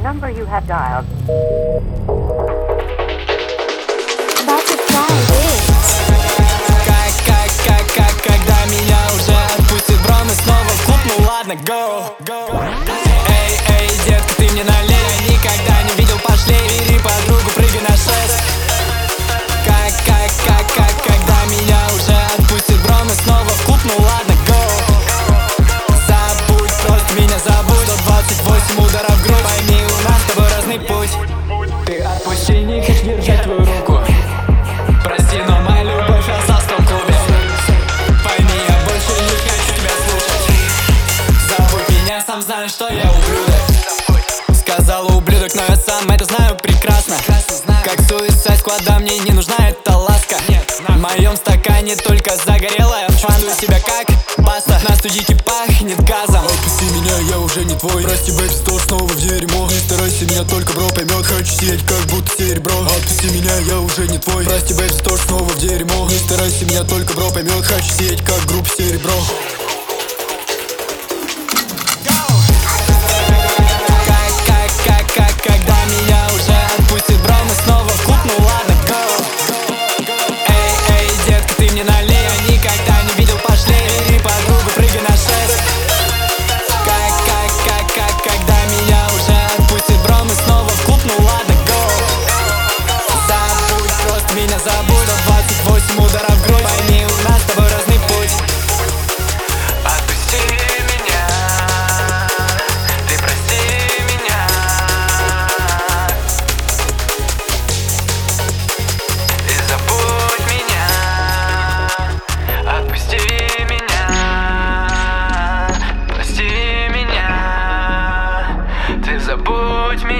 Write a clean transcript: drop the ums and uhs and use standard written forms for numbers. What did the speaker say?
number you have dialed. Когда меня уже отпустит Брон и снова в клуб, ну ладно, go. Эй, детка, ты мне налей. Я никогда не видел пошлей. Бери подругу, прыгай на шест. Когда меня уже отпустит Брон и снова в клуб, ну ладно, go. Забудь, просто меня забудь. 128 ударов в грудь. Пойми, у нас с тобой разный путь. Ты отпусти, не хочу держать твою руку. Прости, но моя любовь осталась в том клубе. Пойми, я больше не хочу тебя слушать. Забудь меня, сам знаю, что я ублюдок. Сказала ублюдок, но я сам это знаю прекрасно. Как Suicide Squad, да, мне не нужна эта ласка. В моем стакане только загорелая фанта. Себя как паста, на студике пахнет газом. Отпусти меня, я уже не твой. Прости, бэйб, стол снова в дерьмо. Не старайся, меня только бро поймет. Хочу сидеть, как будто серебро. Отпусти меня, я уже не твой. Прости, бэйб, стол снова в дерьмо. Не старайся, меня только бро поймет. Хочу сидеть, как группа серебро. Когда меня уже отпустит Брон и снова в клуб, ну ладно, go. Эй, детка, ты мне налей. Я никогда не видел пошлей. Бери подругу, прыгай на шест. Когда меня уже отпустит Брон и снова в клуб, ну ладно, go. Забудь, просто меня забудь. 128 ударов в грудь. Пойми, у нас с тобой разный путь. Отпусти меня, ты прости меня. И забудь меня. Отпусти меня, прости меня. Ты забудь меня.